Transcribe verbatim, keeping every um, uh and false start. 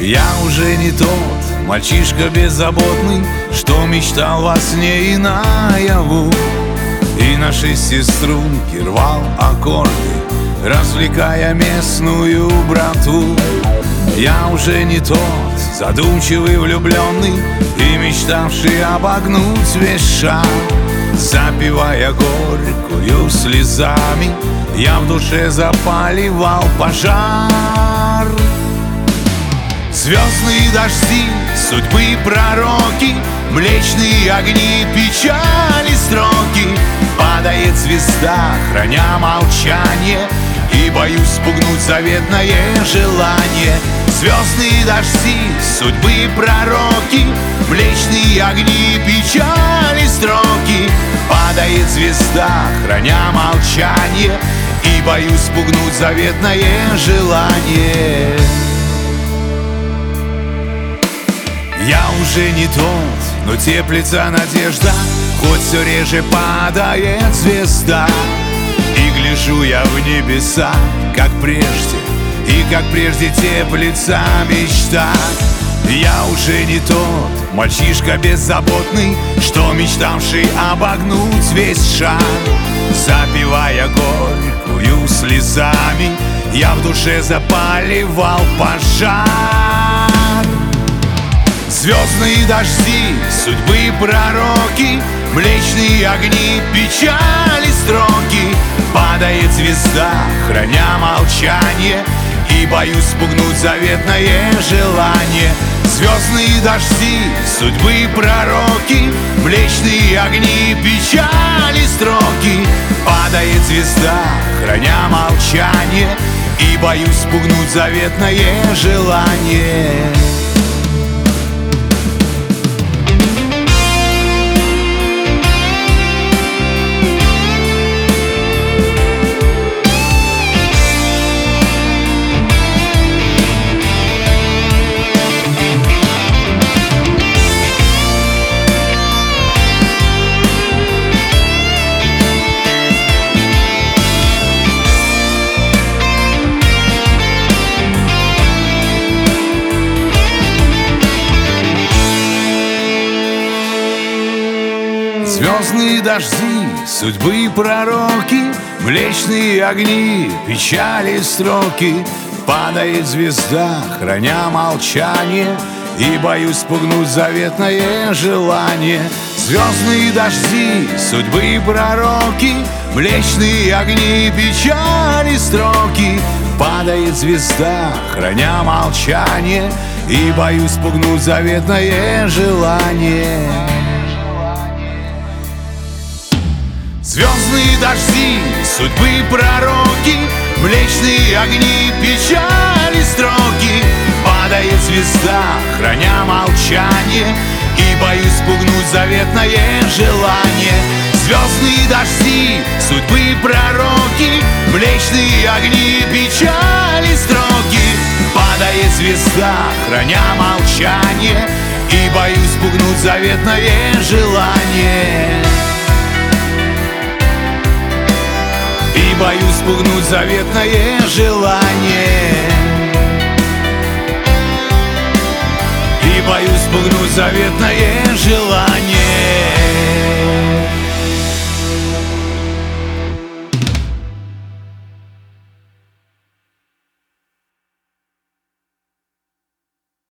Я уже не тот мальчишка беззаботный, что мечтал во сне и наяву, и на шести струнки рвал аккорды, развлекая местную братву. Я уже не тот задумчивый влюбленный и мечтавший обогнуть весь шар. Запивая горькую слезами, я в душе запаливал пожар. Звездные дожди, судьбы пророки, млечные огни, печали строки. Падает звезда, храня молчание, и боюсь спугнуть заветное желание. Звездные дожди, судьбы пророки, млечные огни, печали строки. Падает звезда, храня молчание, и боюсь спугнуть заветное желание. Я уже не тот, но теплится надежда, хоть все реже падает звезда. И гляжу я в небеса, как прежде, и как прежде теплится мечта. Я уже не тот мальчишка беззаботный, что мечтавший обогнуть весь шар. Запивая горькую слезами, я в душе запаливал пожар. Звездные дожди, судьбы пророки, млечные огни, печали строки. Падает звезда, храня молчание, и боюсь спугнуть заветное желание. Звездные дожди, судьбы пророки, млечные огни, печали строки. Падает звезда, храня молчание, и боюсь спугнуть заветное желание. Звездные дожди, судьбы пророки, млечные огни, печали строки. Падает звезда, храня молчание, и боюсь спугнуть заветное желание. Звездные дожди, судьбы пророки, млечные огни, печали строки. Падает звезда, храня молчание, и боюсь спугнуть заветное желание. Звездные дожди, судьбы пророки, млечные огни, печали строки. Падает звезда, храня молчание, и боюсь спугнуть заветное желание. Звездные дожди, судьбы пророки, млечные огни, печали строки. Падает звезда, храня молчание, и боюсь спугнуть заветное желание. И боюсь спугнуть заветное желание. И боюсь спугнуть заветное желание.